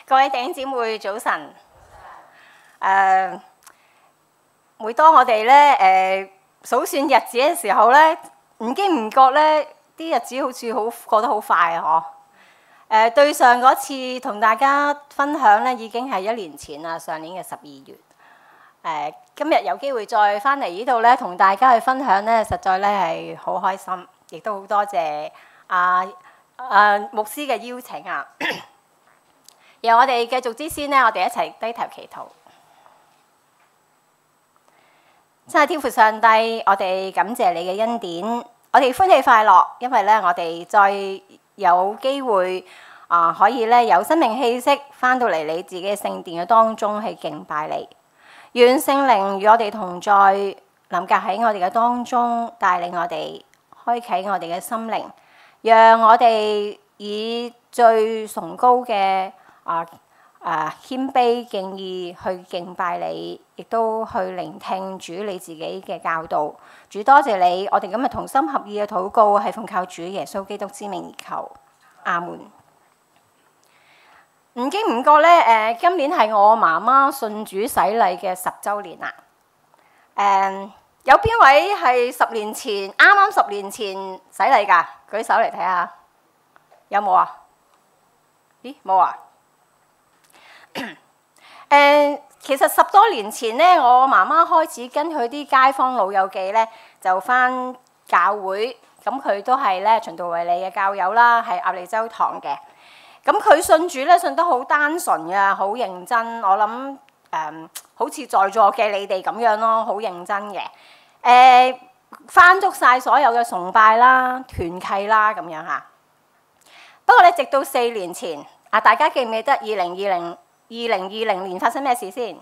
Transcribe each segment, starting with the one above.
各位弟兄姊妹早晨。每當我哋咧數算日子嘅時候咧，唔經唔覺咧，啲日子好似過得好快啊！嗬。對上嗰次同大家分享咧，已經係1年前啦，上年嘅12月。今日有機會再翻嚟呢度咧，同大家去分享咧，實在咧係好開心，亦都好多謝牧師嘅邀請啊！由我哋繼續之先呢，我哋一齊低頭祈禱。親愛天父上帝，我哋感謝你嘅恩典，我哋歡喜快樂，因為咧我哋再有機會可以咧有生命氣息翻到嚟你自己嘅聖殿嘅當中去敬拜你。願聖靈與我哋同在，臨格喺我哋嘅當中，帶領我哋開啟我哋嘅心靈，讓我哋以最崇高嘅謙卑敬意去敬拜你，亦都去聆聽主你自己嘅教導。主多謝你，我哋今日同心合意嘅禱告係奉靠主耶穌基督之名而求，阿門。唔經唔覺咧，今年係我媽媽信主洗禮嘅10週年啦。有邊位係啱啱10年前洗禮㗎？舉手嚟睇下，有冇啊？咦，冇啊？其實10多年前咧，我媽媽開始跟佢啲街坊老友記咧，就返教會。咁佢都係咧循道衛理嘅教友啦，係鴨脷洲堂嘅。咁佢信主咧，信得好單純嘅，好認真。我諗好似在座嘅你哋咁樣咯，好認真嘅。返足晒所有嘅崇拜啦、團契啦咁樣嚇。不過咧，直到4年前，大家記唔記得2020年發生咩事先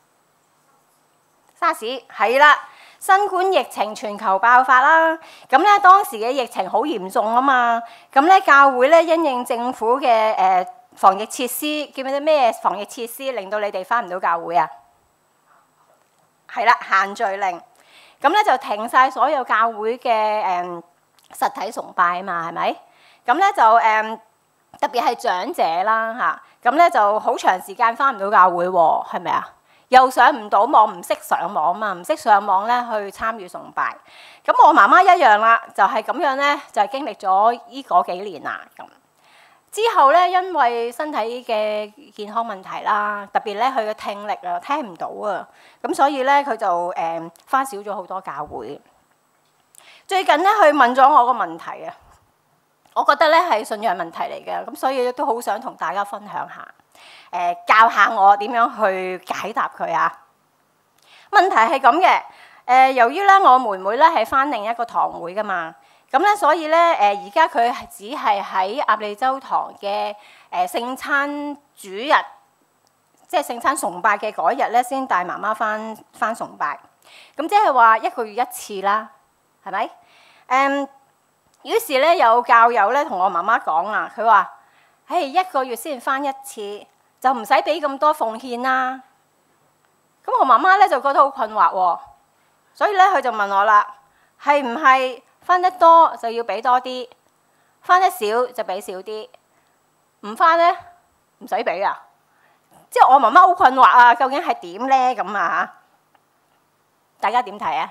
？SARS 係啦，新冠疫情全球爆發啦。咁咧當時嘅疫情好嚴重啊嘛。咁咧教會咧因應政府嘅防疫設施，記唔記得咩防疫設施令到你哋返唔到教會啊？係啦，限聚令。咁咧就停晒所有教會嘅實體崇拜啊嘛，係咪？咁咧就特別係長者啦嚇，咁咧就好長時間返唔到教會喎，係咪啊？又上唔到網，唔識上網嘛，唔識上網咧去參與崇拜。咁我媽媽一樣啦，就係咁樣咧，就係經歷咗嗰幾年啦。咁之後咧，因為身體嘅健康問題啦，特別咧佢嘅聽力啊，聽唔到啊，咁所以咧佢就返少咗好多教會。最近咧，佢問咗我個問題啊。我覺得咧係信仰問題嚟嘅，咁所以都好想同大家分享下，教下我點樣去解答佢啊。問題係咁嘅，由於咧我妹妹咧係返另一個堂會噶嘛，咁咧所以咧而家佢只係喺鴨脷洲堂嘅聖餐主日，即係聖餐崇拜嘅嗰日咧，先帶媽媽返崇拜。咁即係話1個月1次啦，係咪？於是咧有教友咧同我媽媽講啊，佢話：嘿，1個月先返1次，就唔使俾咁多奉獻啦。咁我媽媽咧就覺得好困惑喎，所以咧佢就問我啦：係唔係返得多就要俾多啲，返得少就俾少啲，唔返咧唔使俾啊？即係我媽媽好困惑啊，究竟係點咧咁啊？大家點睇啊？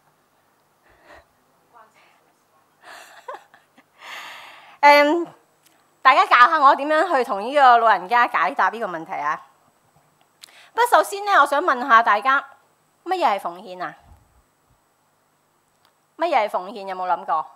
大家教下我點樣去同呢個老人家解答呢個問題啊？不過首先咧，我想問下大家，乜嘢係奉獻啊？乜嘢係奉獻？有冇諗過？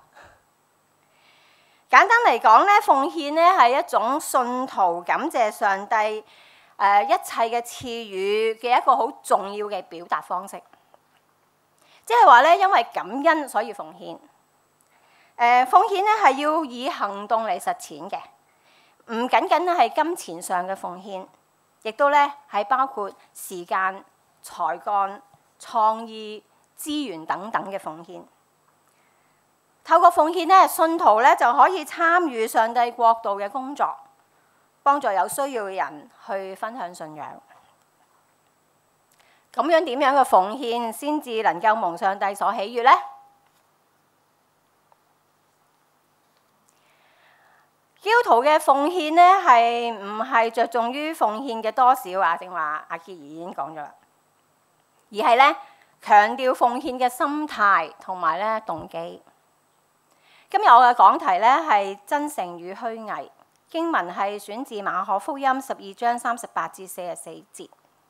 簡單嚟講咧，奉獻咧係一種信徒感謝上帝一切嘅賜予嘅一個好重要嘅表達方式。即係話咧，因為感恩所以奉獻。奉獻咧係要以行動嚟實踐嘅，唔僅僅係金錢上嘅奉獻，亦都咧係包括時間、才幹、創意、資源等等嘅奉獻。透過奉獻咧，信徒咧就可以參與上帝國度嘅工作，幫助有需要嘅人去分享信仰。咁樣點樣嘅奉獻先至能夠蒙上帝所喜悅呢？ 基督徒嘅奉獻咧係唔係着重於奉獻嘅多少啊？正話阿潔兒已經講咗啦，而係咧強調奉獻嘅心態同埋咧動機。今日我嘅講題咧係真誠與虛偽，經文係選自馬可福音12章38至44節。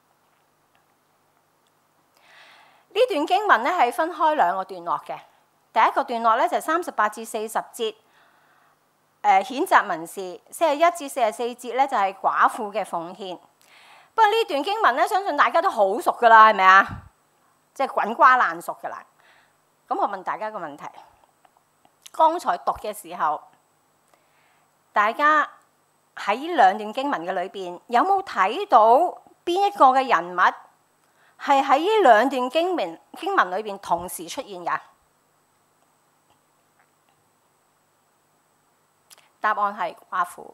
呢段經文咧係分開兩個段落嘅，第一個段落咧就係38至40節。譴責文士41至44節咧就係寡婦嘅奉獻。不過呢段經文咧，相信大家都好熟噶啦，係咪啊？即係滾瓜爛熟噶啦。咁我問大家一個問題：剛才讀嘅時候，大家喺呢兩段經文嘅裏邊，有冇睇到邊一個嘅人物係喺呢兩段經文裏邊同時出現㗎？答案係寡婦。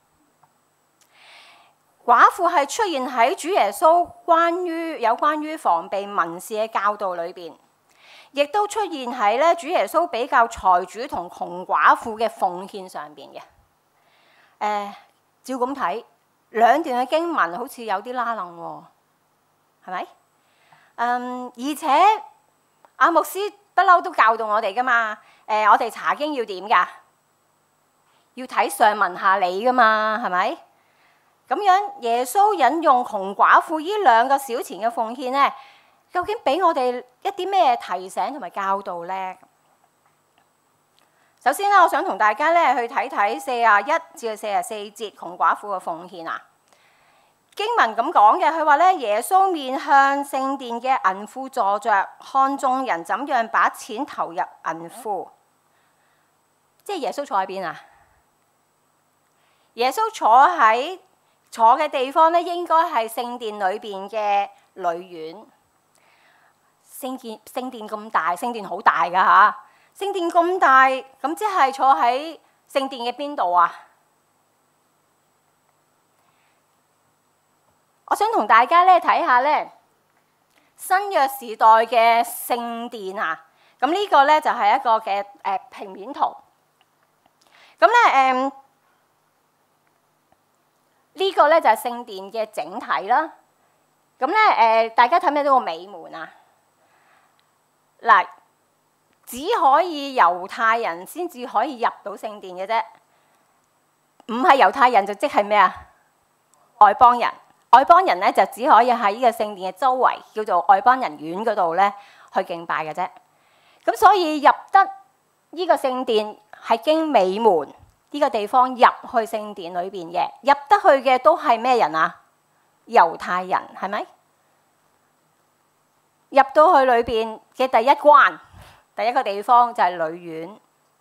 寡婦係出現喺主耶穌有關於防備文士嘅教導裏邊，亦都出現喺咧主耶穌比較財主同窮寡婦嘅奉獻上邊嘅。照咁睇，兩段嘅經文好似有啲拉楞喎，係咪？而且阿牧師不嬲都教導我哋噶嘛。我哋查經要點㗎？要睇上文下理噶嘛，係咪？咁樣耶穌引用窮寡婦呢兩個小錢嘅奉獻咧，究竟俾我哋一啲咩提醒同埋教導咧？首先咧，我想同大家咧去睇睇41至44節窮寡婦嘅奉獻啊。經文咁講嘅，佢話咧耶穌面向聖殿嘅銀庫坐着，看眾人怎樣把錢投入銀庫。即係耶穌坐喺邊啊？耶穌坐嘅地方咧，應該係聖殿裏邊嘅女院。聖殿咁大，聖殿好大㗎嚇。聖殿咁大，咁即係坐喺聖殿嘅邊度啊？我想同大家咧睇下咧新約時代嘅聖殿啊。咁呢個咧就係一個嘅平面圖。咁咧呢個咧就係聖殿嘅整體啦。咁咧大家睇唔睇到個美門啊？嗱，只可以猶太人先至可以入到聖殿嘅啫，唔係猶太人就即係咩啊？外邦人，外邦人咧就只可以喺呢個聖殿嘅周圍叫做外邦人院嗰度咧去敬拜嘅啫。咁所以入得呢個聖殿係經美門呢個地方入去聖殿裏邊嘅，入得去嘅都係咩人啊？猶太人，係咪？入到去裏邊嘅第一關，第一個地方就係女院。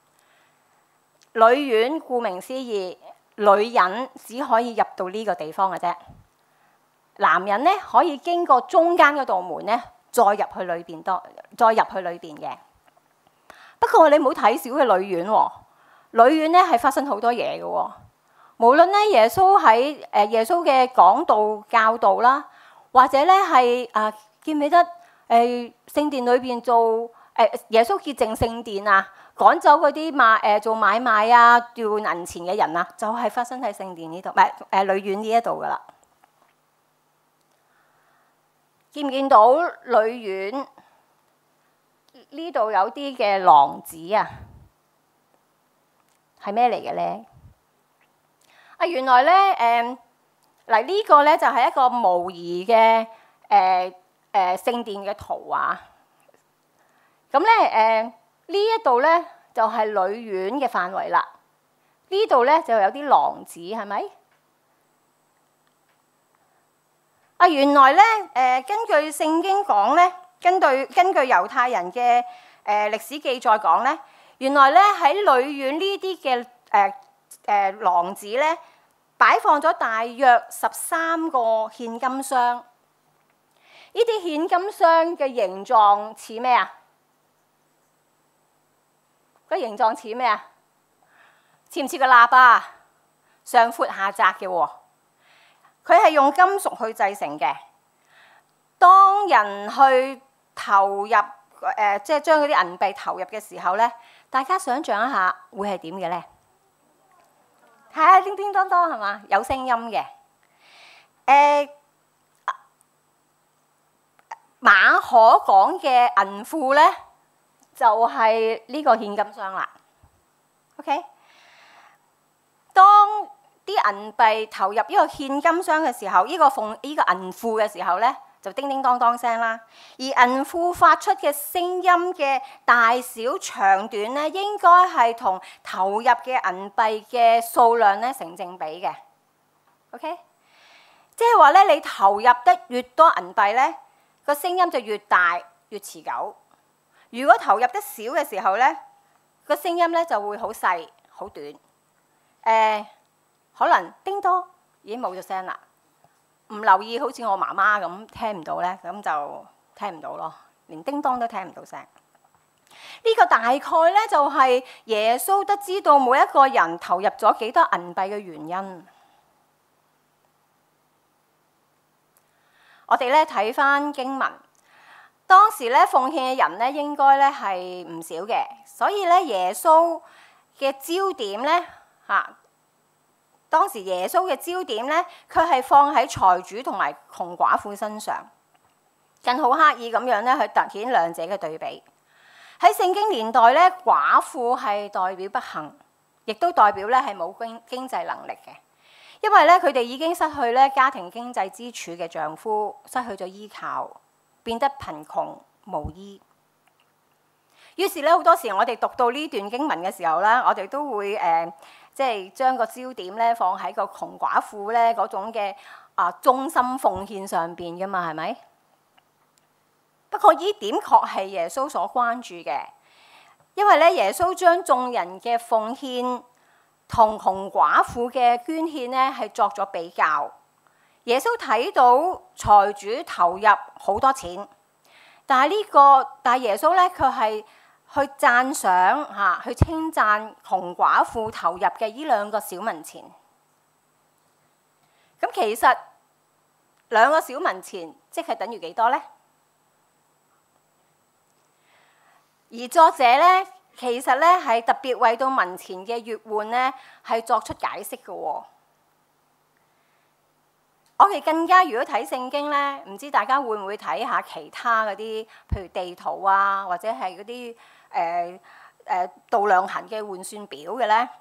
女院顧名思義，女人只可以入到呢個地方嘅啫。男人咧可以經過中間嗰道門咧，再入去裏邊嘅。不過你唔好睇小嘅女院喎。女院咧係發生好多嘢嘅喎，無論咧耶穌嘅講道教導啦，或者咧係記唔記得聖殿裏邊做耶穌潔淨聖殿啊，趕走嗰啲做買賣啊、掉銀錢嘅人啊，就係發生喺聖殿呢度，女院呢一度噶啦。見唔見到女院呢度有啲嘅廊子啊？係咩嚟嘅咧？原來咧呢個咧就係一個模擬嘅聖殿嘅圖畫。咁咧呢一度咧就係女院嘅範圍啦。呢度咧就有啲廊子，係咪？原來咧根據聖經講咧，根據猶太人嘅歷史記載講咧。原來咧喺女院呢啲嘅廊子咧，擺放咗大約13個獻金箱。呢啲獻金箱嘅形狀似咩啊？個形狀似咩啊？似唔似個喇叭？上闊下窄嘅喎。佢係用金屬去製成嘅。當人去投入即係將嗰啲銀幣投入嘅時候咧，大家想象一下會係點嘅咧？ 係啊，叮叮當當係嘛？有聲音嘅。馬可講嘅銀庫咧，就係呢個獻金箱啦。OK， 當啲銀幣投入呢個獻金箱嘅時候，呢個銀庫嘅時候咧，就叮叮當當聲啦。而銀庫發出嘅聲音嘅大小長短咧，應該係同投入嘅銀幣嘅數量咧成正比嘅。OK， 即係話咧，你投入得越多銀幣咧，個聲音就越大越持久。如果投入得少嘅時候咧，個聲音咧就會好細好短。可能叮當已經冇咗聲啦，唔留意好似我媽媽咁聽唔到咧，咁就聽唔到咯，連叮當都聽唔到聲。呢個大概咧就係耶穌都知道每一個人投入咗幾多銀幣嘅原因。我哋咧睇翻經文，當時咧奉獻嘅人咧應該咧係唔少嘅，所以咧耶穌嘅焦點咧當時耶穌嘅焦點咧，佢係放喺財主同埋窮寡婦身上，更好刻意咁樣咧去突顯兩者嘅對比。喺聖經年代咧，寡婦係代表不幸，亦都代表咧係冇經濟能力嘅。因為咧，佢哋已經失去咧家庭經濟支柱嘅丈夫，失去咗依靠，變得貧窮無依。於是咧，好多時我哋讀到呢段經文嘅時候咧，我哋都會即係將個焦點咧放喺個窮寡婦咧嗰種嘅忠心奉獻上邊噶嘛，係咪？不過呢點確係耶穌所關注嘅，因為咧耶穌將眾人嘅奉獻同窮寡婦嘅捐獻咧係作咗比較。耶穌睇到財主投入好多錢，但係耶穌咧佢係去讚賞去稱讚窮寡婦投入嘅呢2個小文錢。咁其實2個小文錢即係等於幾多咧？而作者咧，其實咧係特別為到文錢嘅兌換咧係作出解釋嘅喎。我哋更加如果睇聖經咧，唔知大家會唔會睇下其他嗰啲，譬如地圖啊，或者係嗰啲度量衡嘅換算表嘅咧？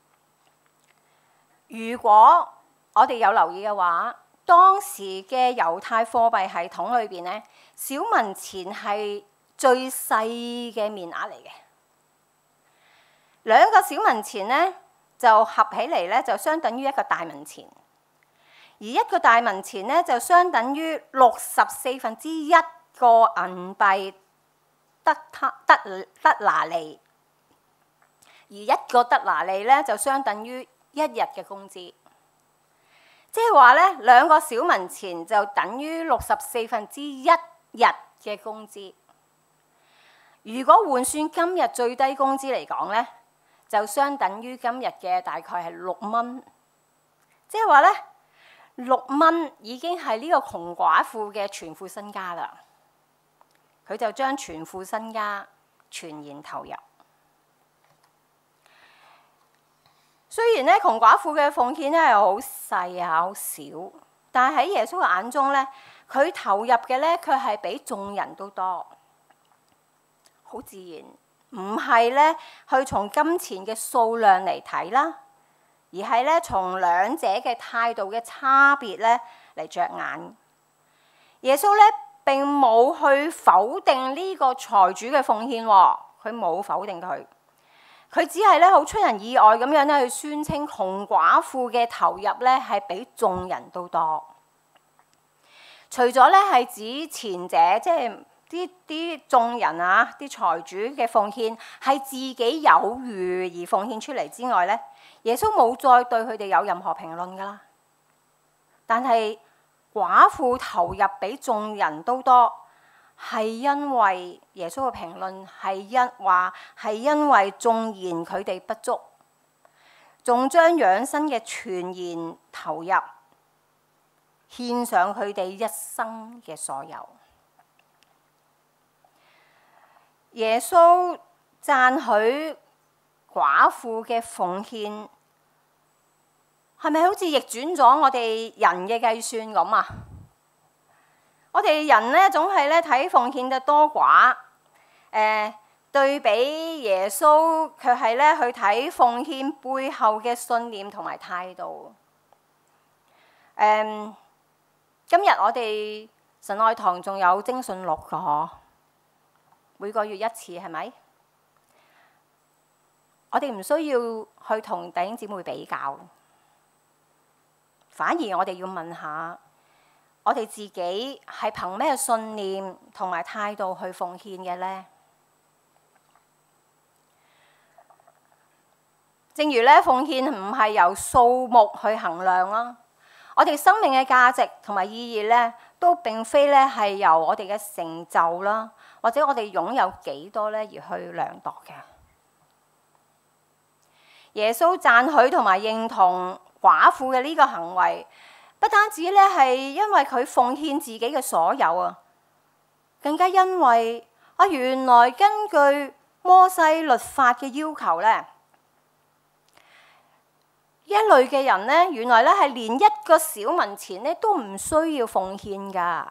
如果我哋有留意嘅話，當時嘅猶太貨幣系統裏邊咧，小文錢係最細嘅面額嚟嘅。2個小文錢咧就合起嚟咧就相等於1個大文錢，而1個大文錢咧就相等於1/64個銀幣德拿利，而1個德拿利咧就相等於1日嘅工資。即係話咧，2個小文錢就等於1/64日嘅工資。如果換算今日最低工資嚟講咧，就相等於今日嘅大概係6蚊。即係話咧，6蚊已經係呢個窮寡婦嘅全副身家啦。佢就將全副身家全然投入。雖然咧窮寡婦嘅奉獻咧係好細好少，但係喺耶穌嘅眼中咧，佢投入嘅咧佢係比眾人都多。好自然，唔係咧去從金錢嘅數量嚟睇啦，而係咧從兩者嘅態度嘅差別咧嚟着眼。耶穌咧並冇去否定呢個財主嘅奉獻，佢冇否定佢，佢只係咧好出人意外咁樣咧去宣稱窮寡婦嘅投入咧係比眾人都多。除咗咧係指前者，即係啲眾人啲財主嘅奉獻係自己有餘而奉獻出嚟之外咧，耶穌冇再對佢哋有任何評論噶啦。但係寡婦投入比眾人都多，係因為耶穌嘅評論係因為縱然佢哋不足，仲將養生嘅全然投入，獻上佢哋一生嘅所有。耶穌讚許寡婦嘅奉獻， 係咪好似逆轉咗我哋人嘅計算咁啊？我哋人咧總係咧睇奉獻嘅多寡，對比耶穌，佢係咧去睇奉獻背後嘅信念同埋態度。今日我哋神愛堂仲有徵信錄㗎嗬，每個月一次係咪？我哋唔需要去同弟兄姊妹比較，反而我哋要問下，我哋自己係憑咩信念同埋態度去奉獻嘅呢？正如咧，奉獻唔係由數目去衡量啦，我哋生命嘅價值同埋意義咧，都並非咧係由我哋嘅成就啦，或者我哋擁有幾多咧而去量度嘅。耶穌讚許同埋認同寡婦嘅呢個行為，不單止咧係因為佢奉獻自己嘅所有啊，更加因為原來根據摩西律法嘅要求咧，一類嘅人咧，原來咧係連一個小文錢咧都唔需要奉獻㗎。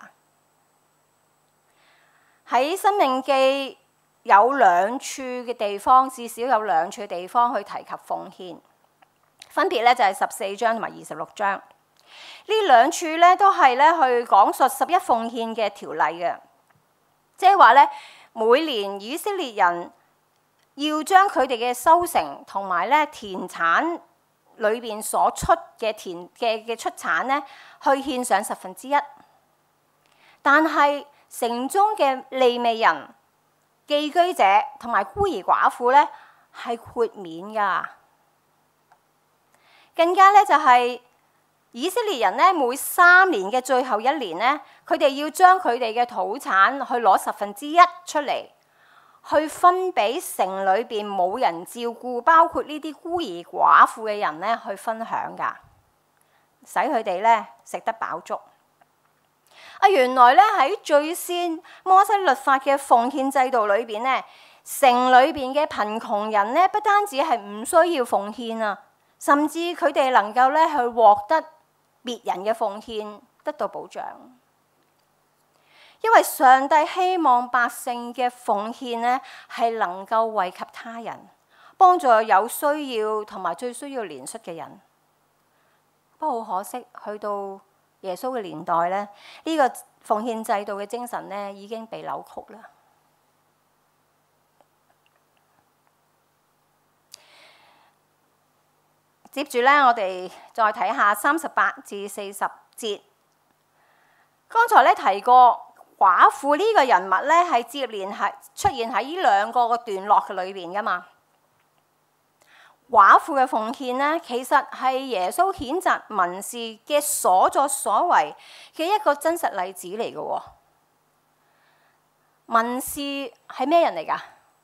喺申命記有兩處嘅地方，至少有兩處嘅地方去提及奉獻，分別咧就係14章同埋26章。呢兩處咧都係咧去講述11奉獻嘅條例嘅，即係話咧每年以色列人要將佢哋嘅收成同埋咧田產裏邊所出嘅嘅出產咧，去獻上1/10。但係城中嘅利未人、寄居者同埋孤兒寡婦咧係豁免㗎。更加咧就係以色列人咧每3年嘅最後一年咧，佢哋要將佢哋嘅土產去攞1/10出嚟，去分俾城裏邊冇人照顧，包括呢啲孤兒寡婦嘅人咧去分享㗎，使佢哋咧食得飽足。原來咧喺最先摩西律法嘅奉獻制度裏邊咧，城裏邊嘅貧窮人咧，不單止係唔需要奉獻啊，甚至佢哋能夠咧去獲得別人嘅奉獻，得到保障。因為上帝希望百姓嘅奉獻咧係能夠惠及他人，幫助有需要同埋最需要憐恤嘅人。不過好可惜，去到耶穌嘅年代咧，呢個奉獻制度嘅精神咧已經被扭曲啦。接住咧，我哋再睇下38至40節。剛才咧提過寡婦呢個人物咧，係接連係出現喺呢兩個段落嘅裏邊噶嘛。寡婦嘅奉獻咧，其實係耶穌譴責文士嘅所作所為嘅一個真實例子嚟嘅喎。文士係咩人嚟㗎？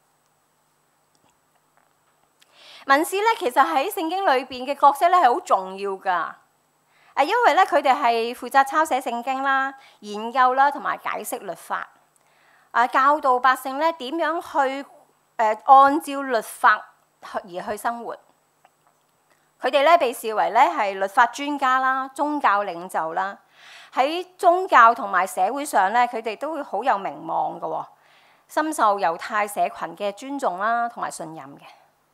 文士咧，其實喺聖經裏邊嘅角色咧係好重要㗎。因為咧佢哋係負責抄寫聖經啦、研究啦同埋解釋律法，教導百姓咧點樣去按照律法而去生活。佢哋咧被視為咧係律法專家啦、宗教領袖啦。喺宗教同埋社會上咧，佢哋都會好有名望嘅，深受猶太社群嘅尊重啦同埋信任嘅。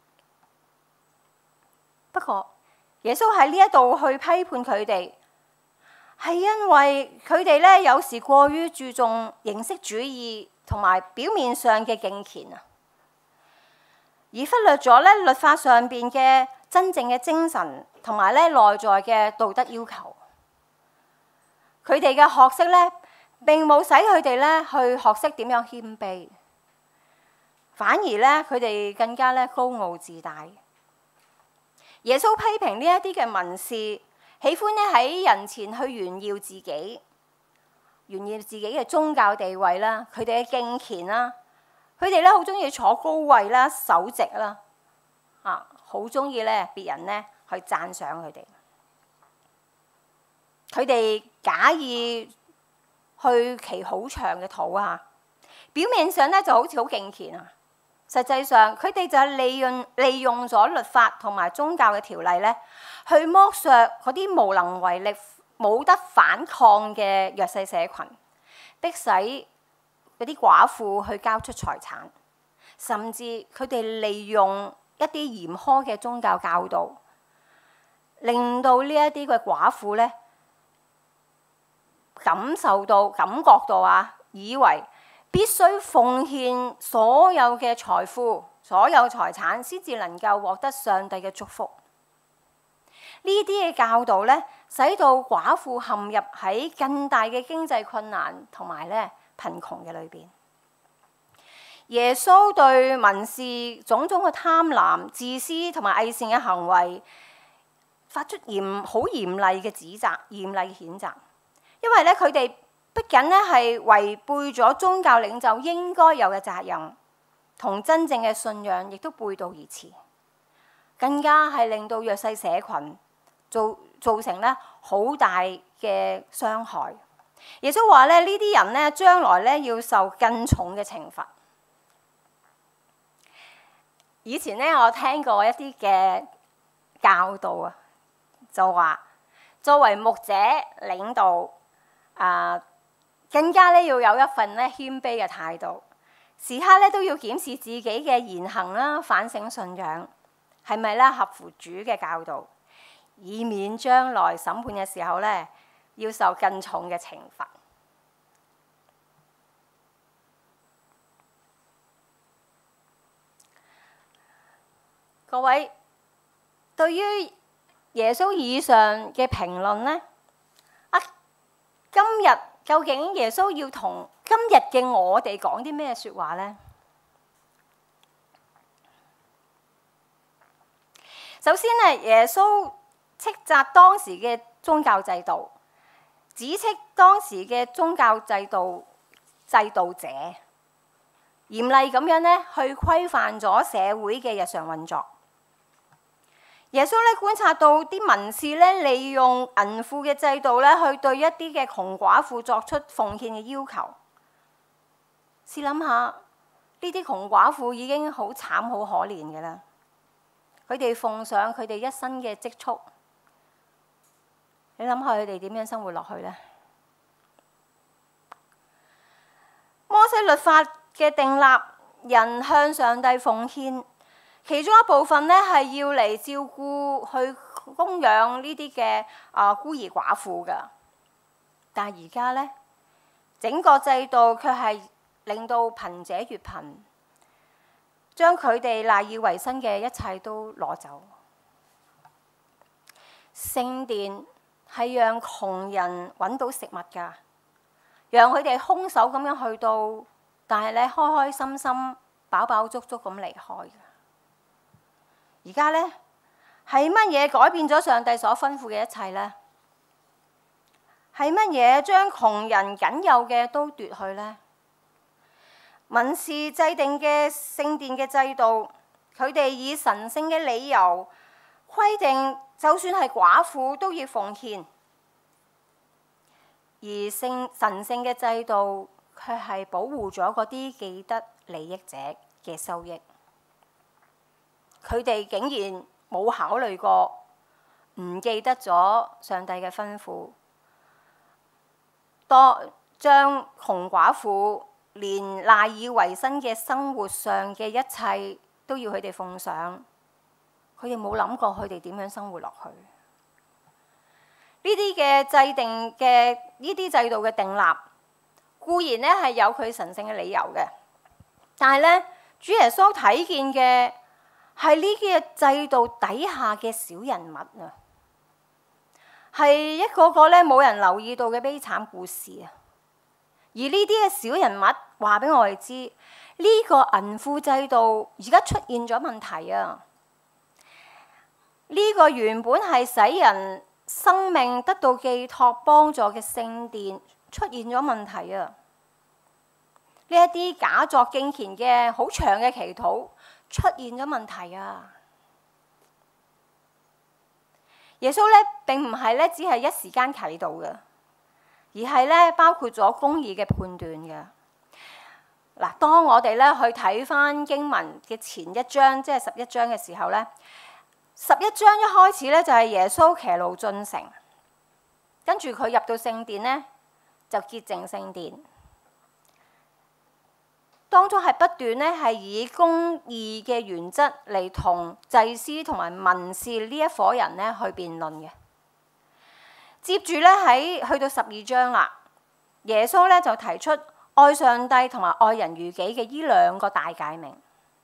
不過耶穌喺呢一度去批判佢哋，係因為佢哋咧有時過於注重形式主義同埋表面上嘅敬虔啊，而忽略咗咧律法上邊嘅真正嘅精神同埋咧內在嘅道德要求。佢哋嘅學識咧並冇使佢哋咧去學識點樣謙卑，反而咧佢哋更加咧高傲自大。耶穌批評呢一啲嘅文士，喜歡咧喺人前去炫耀自己，炫耀自己嘅宗教地位啦，佢哋嘅敬虔啦，佢哋咧好中意坐高位啦、首席啦，好中意咧別人咧去讚賞佢哋。佢哋假意去祈好長嘅禱啊，表面上咧就好似好敬虔啊。實際上，佢哋就係利用咗律法同埋宗教嘅條例咧， 去剝削嗰啲無能為力、冇得反抗嘅弱勢社群，迫使嗰啲寡婦去交出財產，甚至佢哋利用一啲嚴苛嘅宗教教導，令到呢一啲嘅寡婦咧感覺到以為必須奉獻所有嘅財富、所有財產，先至能夠獲得上帝嘅祝福。呢啲嘅教導咧，使到寡婦陷入喺更大嘅經濟困難同埋咧貧窮嘅裏邊。耶穌對文士種種嘅貪婪、自私同埋偽善嘅行為，發出好嚴厲嘅指責、嚴厲嘅譴責，因為咧佢哋不僅咧係違背咗宗教領袖應該有嘅責任，同真正嘅信仰亦都背道而馳，更加係令到弱勢社群造成咧好大嘅傷害。耶穌話咧呢啲人咧將來咧要受更重嘅懲罰。以前咧我聽過一啲嘅教導啊，就話作為牧者領導更加咧要有一份咧謙卑嘅態度，時刻咧都要檢視自己嘅言行啦，反省信仰係咪咧合乎主嘅教導，以免將來審判嘅時候咧要受更重嘅懲罰。各位，對於耶穌以上嘅評論咧，今日究竟耶穌要同今日嘅我哋講啲咩説話呢？首先咧，耶穌斥責當時嘅宗教制度，指斥當時嘅宗教制度者，嚴厲咁樣咧去規範咗社會嘅日常運作。耶穌咧觀察到啲文士咧利用銀庫嘅制度咧去對一啲嘅窮寡婦作出奉獻嘅要求。試諗下，呢啲窮寡婦已經好慘好可憐嘅啦，佢哋奉上佢哋一生嘅積蓄，你諗下佢哋點樣生活落去呢？摩西律法嘅訂立，人向上帝奉獻。其中一部分咧係要嚟照顧、去供養呢啲嘅孤兒寡婦㗎，但係而家咧整個制度卻係令到貧者越貧，將佢哋賴以為生嘅一切都攞走。聖殿係讓窮人揾到食物㗎，讓佢哋空手咁樣去到，但係咧開開心心、飽飽足足咁離開。而家咧係乜嘢改變咗上帝所吩咐嘅一切呢？係乜嘢將窮人僅有嘅都奪去呢？文士制定嘅聖殿嘅制度，佢哋以神聖嘅理由規定，就算係寡婦都要奉獻，而神聖嘅制度卻係保護咗嗰啲既得利益者嘅收益。佢哋竟然冇考慮過，唔記得咗上帝嘅吩咐，將窮寡婦連賴以為生嘅生活上嘅一切都要佢哋奉上。佢哋冇諗過佢哋點樣生活落去。呢啲嘅制定嘅呢啲制度嘅訂立，固然咧係有佢神聖嘅理由嘅，但係咧主耶穌睇見嘅係呢啲嘅制度底下嘅小人物啊，係一個咧冇人留意到嘅悲慘故事啊。而呢啲嘅小人物話俾我哋知，呢個銀庫制度而家出現咗問題啊！呢個原本係使人生命得到寄託幫助嘅聖殿出現咗問題啊！呢一啲假作敬虔嘅好長嘅祈禱出現咗問題啊！耶穌咧並唔係咧只係一時間啟導嘅，而係咧包括咗公義嘅判斷嘅。嗱，當我哋咧去睇返經文嘅前一章，即係11章嘅時候咧， 11章一開始咧就係耶穌騎驢進城，跟住佢入到聖殿咧就潔淨聖殿，當中係不斷咧係以公義嘅原則嚟同祭司同埋文士呢一夥人咧去辯論嘅。接住咧去到12章啦，耶穌咧就提出愛上帝同埋愛人如己嘅呢兩個大誡命。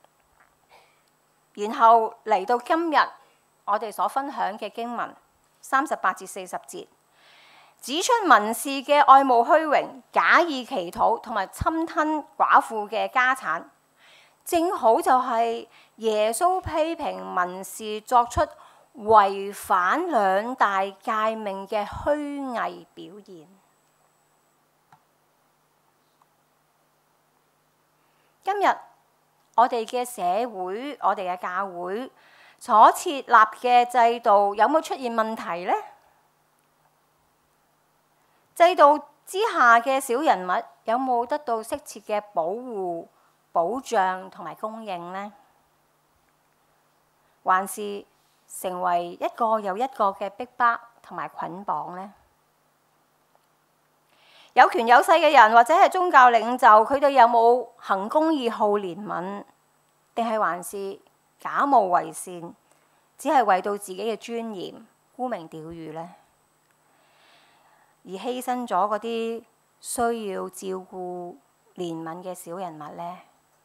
然後嚟到今日我哋所分享嘅經文38至40節，指出文士嘅愛慕虛榮、假意祈禱同埋侵吞寡婦嘅家產，正好就係耶穌批評文士作出違反兩大誡命嘅虛偽表現。今日我哋嘅社會，我哋嘅教會所設立嘅制度有冇出現問題呢？制度之下嘅小人物有冇得到適切嘅保護、保障同埋供應呢？還是成為一個又一個嘅逼迫同埋捆綁呢？有權有勢嘅人或者係宗教領袖，佢哋有冇行公義、好憐憫，定係還是假冒為善，只係為到自己嘅尊嚴沽名釣譽呢？而犧牲咗嗰啲需要照顧、憐憫嘅小人物呢？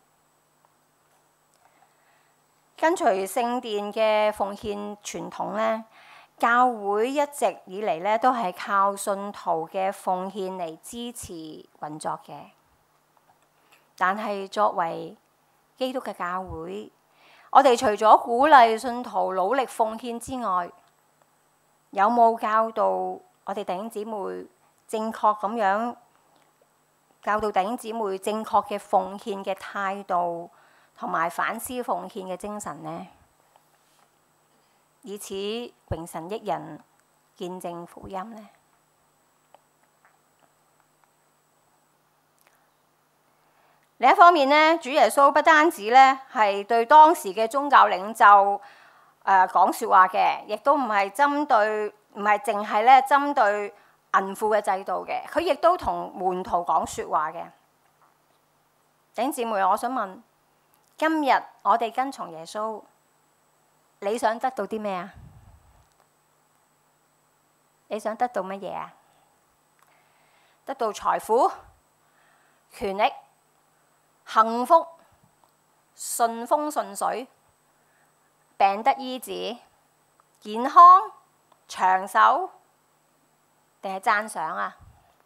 跟隨聖殿嘅奉獻傳統呢，教會一直以嚟呢都係靠信徒嘅奉獻嚟支持運作嘅。但係作為基督嘅教會，我哋除咗鼓勵信徒努力奉獻之外，有冇教導我哋弟兄姊妹正確咁樣教導弟兄姊妹正確嘅奉獻嘅態度，同埋反思奉獻嘅精神呢？以此榮神益人，見證福音呢？另一方面呢，主耶穌不單止呢係對當時嘅宗教領袖講説話嘅，亦都唔係淨係咧針對銀庫嘅制度嘅，佢亦都同門徒講説話嘅。弟兄姊妹，我想問，今日我哋跟從耶穌，你想得到啲咩啊？你想得到乜嘢啊？得到財富、權力、幸福、順風順水、病得醫治、健康、長壽，定係讚賞啊？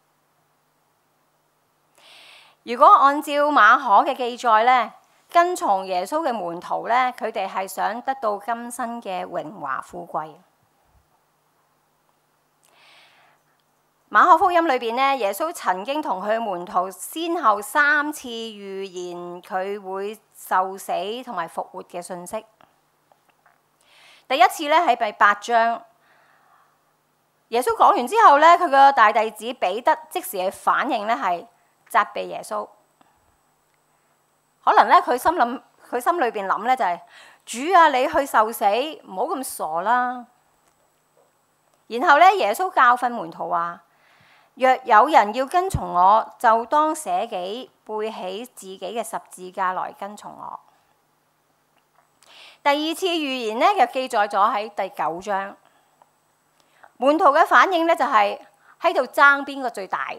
如果按照馬可嘅記載呢，跟從耶穌嘅門徒呢，佢哋係想得到今生嘅榮華富貴。馬可福音裏邊呢，耶穌曾經同佢嘅門徒先後3次預言佢會受死同埋復活嘅信息。第一次呢，喺第8章，耶穌講完之後呢，佢個大弟子彼得即時嘅反應呢係責備耶穌。可能呢，佢心裏邊諗呢就係：主啊，你去受死，唔好咁傻啦。然後呢，耶穌教訓門徒話：若有人要跟從我，就當捨己，背起自己嘅十字架來跟從我。第二次預言呢，就記載咗喺第9章。門徒嘅反應呢，就係喺度爭邊個最大。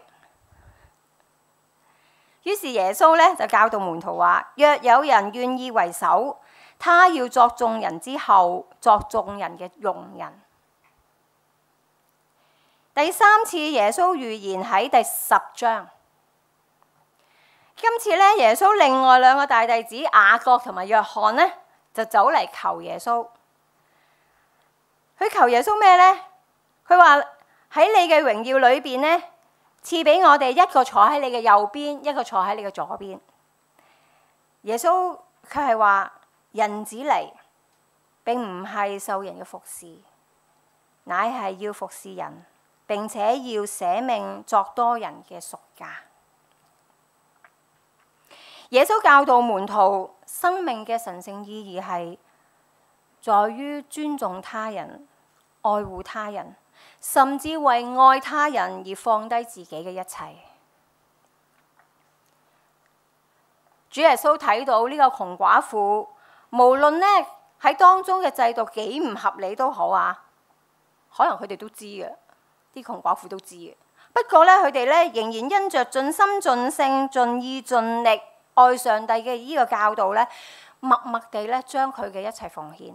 於是耶穌呢，就教導門徒話：若有人願意為首，他要作眾人之後，作眾人嘅用人。第3次耶穌預言喺第10章。今次呢，耶穌另外2個大弟子雅各同埋約翰呢，就走嚟求耶穌。佢求耶穌咩呢？佢話喺你嘅榮耀裏邊呢，賜俾我哋一個坐喺你嘅右邊，一個坐喺你嘅左邊。耶穌佢係話：人子嚟並唔係受人嘅服侍，乃係要服侍人，並且要捨命作多人嘅贖價。耶穌教導門徒生命嘅神聖意義係在於尊重他人、愛護他人，甚至為愛他人而放低自己嘅一切。主耶穌睇到呢個窮寡婦，無論呢喺當中嘅制度幾唔合理都好啊，可能佢哋都知嘅，啲窮寡婦都知嘅。不過咧，佢哋咧仍然因着盡心盡性盡意盡力愛上帝嘅呢個教導咧，默默地咧將佢嘅一切奉獻。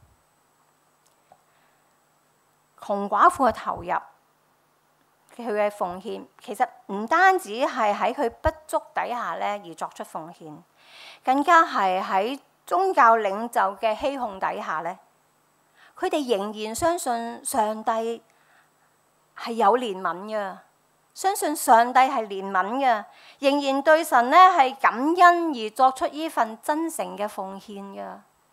窮寡婦嘅投入，佢嘅奉獻，其實唔單止係喺佢不足底下咧而作出奉獻，更加係喺宗教領袖嘅欺哄底下咧，佢哋仍然相信上帝係有憐憫嘅，相信上帝係憐憫嘅，仍然對神咧係感恩而作出呢份真誠嘅奉獻嘅。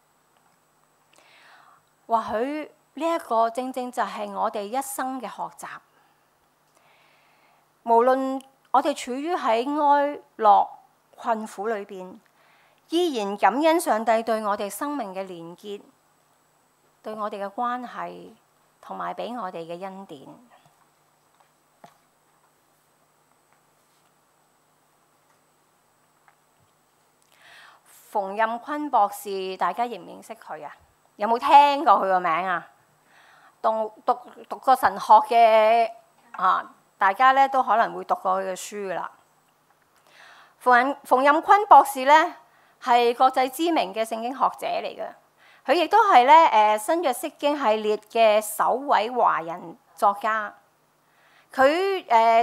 或許呢一個正正就係我哋一生嘅學習。無論我哋處於喺哀樂困苦裏邊，依然感恩上帝對我哋生命嘅連結，對我哋嘅關係，同埋俾我哋嘅恩典。馮蔭坤博士，大家認唔認識佢啊？有冇聽過佢個名啊？讀過神學嘅啊，大家咧都可能會讀過佢嘅書噶啦。馮蔭坤博士咧係國際知名嘅聖經學者嚟嘅，佢亦都係咧新約釋經系列嘅首位華人作家。佢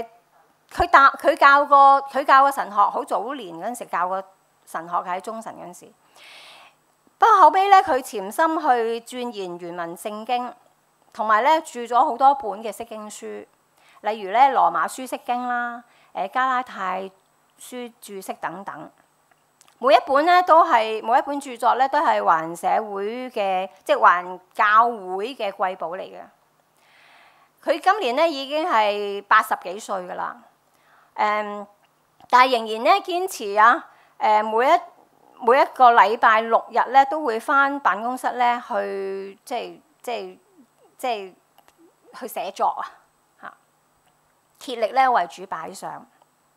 教過神學，好早年嗰陣時教過神學，喺中神嗰陣時。不過後尾咧，佢潛心去鑽研原文聖經，同埋咧著咗好多本嘅釋經書，例如咧羅馬書釋經啦、加拉太書注釋等等。每一本著作咧都係華人社會嘅，即係華人教會嘅貴寶嚟嘅。佢今年咧已經係80幾歲㗎啦，但係仍然咧堅持啊，每一個禮拜6日咧都會返辦公室咧去即係去寫作啊，嚇，竭力咧為主擺上。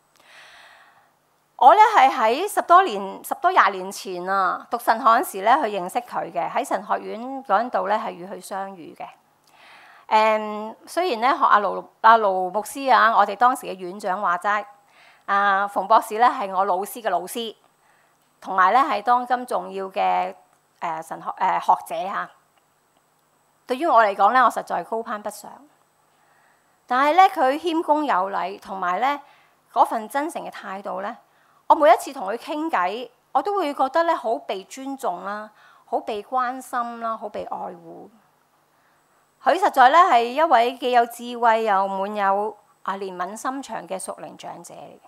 我咧係喺10多20年前啊，讀神學嗰時咧去認識佢嘅，喺神學院嗰陣度咧係與佢相遇嘅。雖然咧學阿盧牧師啊，我哋當時嘅院長話齋，馮博士咧係我老師嘅老師，同埋咧係當今重要嘅神學學者嚇。對於我嚟講咧，我實在高攀不上。但係咧佢謙恭有禮，同埋咧嗰份真誠嘅態度咧，我每一次同佢傾偈，我都會覺得咧好被尊重啦，好被關心啦，好被愛護。佢實在咧係一位既有智慧又滿有憐憫心腸嘅屬靈長者嚟嘅。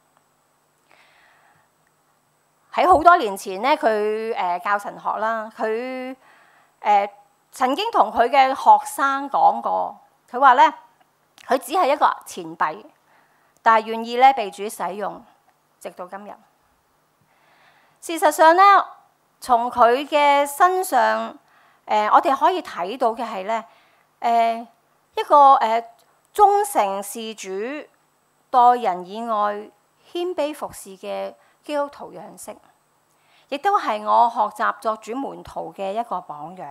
喺好多年前咧，佢教神學啦，佢曾經同佢嘅學生講過，佢話咧佢只係一個錢幣，但係願意咧被主使用，直到今日。事實上咧，從佢嘅身上，我哋可以睇到嘅係咧，一個忠誠事主、待人以愛、謙卑服侍嘅基督徒樣式，亦都係我學習作主門徒嘅一個榜樣。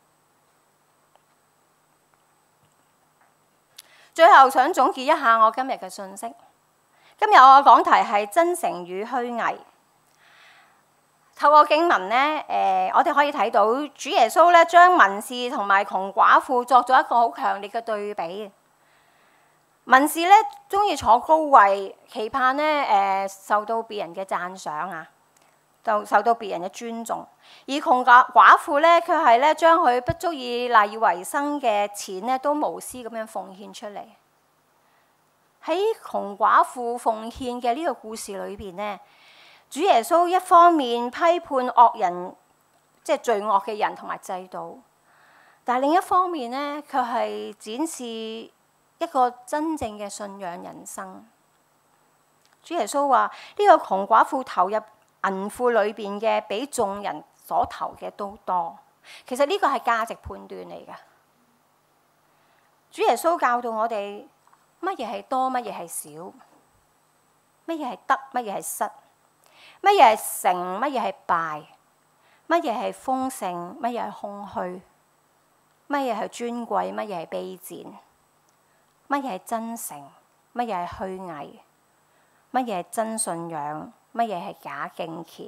最後想總結一下我今日嘅信息。今日我嘅講題係真誠與虛偽。透過經文咧，我哋可以睇到主耶穌咧將文士同埋窮寡婦作咗一個好強烈嘅對比。文士咧中意坐高位，期盼咧受到別人嘅讚賞啊，就受到別人嘅尊重；而窮寡婦咧，佢係咧將佢不足以賴以為生嘅錢咧，都無私咁樣奉獻出嚟。喺窮寡婦奉獻嘅呢個故事裏邊咧，主耶穌一方面批判惡人，即係罪惡嘅人同埋制度，但係另一方面咧，卻係展示一個真正嘅信仰人生。主耶穌話：呢個窮寡婦投入銀庫裏邊嘅，比眾人所投嘅都多。 其實呢個係價值判斷嚟㗎。主耶穌教導我哋乜嘢係多，乜嘢係少，乜嘢係得，乜嘢係失，乜嘢係成，乜嘢係敗，乜嘢係豐盛，乜嘢係空虛，乜嘢係尊貴，乜嘢係卑賤，乜嘢係真誠，乜嘢係虛偽，乜嘢係真信仰，乜嘢係假敬虔。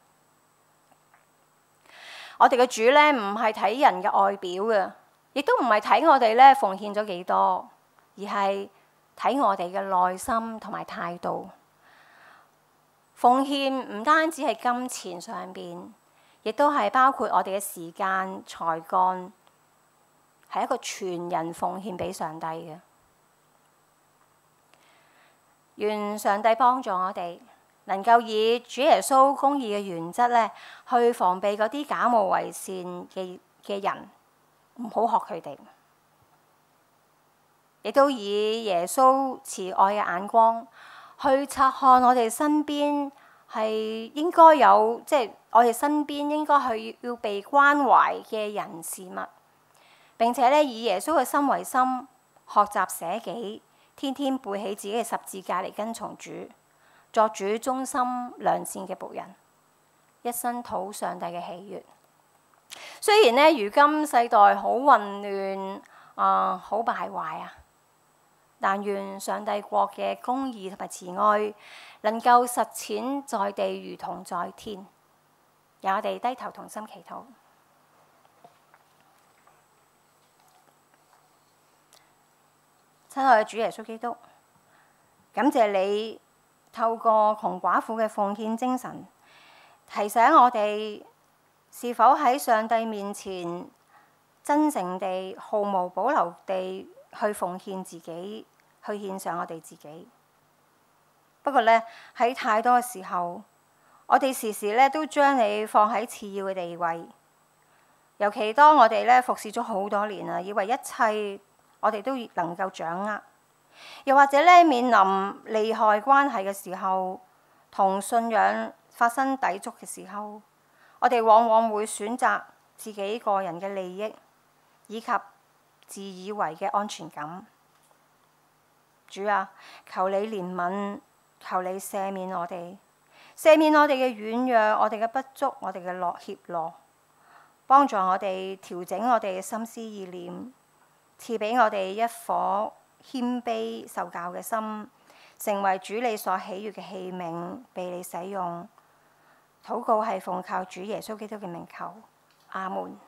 我哋嘅主咧唔係睇人嘅外表嘅，亦都唔係睇我哋咧奉獻咗幾多，而係睇我哋嘅內心同埋態度。奉獻唔單止係金錢上邊，亦都係包括我哋嘅時間、才幹，係一個全人奉獻俾上帝嘅。願上帝幫助我哋，能夠以主耶穌公義嘅原則咧，去防備嗰啲假冒為善嘅人，唔好學佢哋。亦都以耶穌慈愛嘅眼光去察看我哋身邊係應該有，即係我哋身邊應該係要被關懷嘅人事物。並且咧以耶穌嘅心為心，學習捨己，天天背起自己嘅十字架嚟跟從主，作主忠心良善嘅僕人，一生討上帝嘅喜悅。雖然咧如今世代好混亂好敗壞啊，但願上帝國嘅公義同埋慈愛能夠實踐在地如同在天。由我哋低頭同心祈禱。親愛嘅主耶穌基督，感謝你透過窮寡婦嘅奉獻精神，提醒我哋是否喺上帝面前真誠地、毫無保留地去奉獻自己，去獻上我哋自己。不過呢，喺太多嘅時候，我哋時時咧都將你放喺次要嘅地位。尤其當我哋咧服侍咗好多年啦，以為一切我哋都能夠掌握，又或者咧面臨利害關係嘅時候，同信仰發生抵觸嘅時候，我哋往往會選擇自己個人嘅利益，以及自以為嘅安全感。主啊，求你憐憫，求你赦免我哋，赦免我哋嘅軟弱，我哋嘅不足，我哋嘅怯懦，幫助我哋調整我哋嘅心思意念，賜俾我哋一顆謙卑受教嘅心，成為主你所喜悅嘅器皿，被你使用。禱告係奉靠主耶穌基督嘅名求，阿門。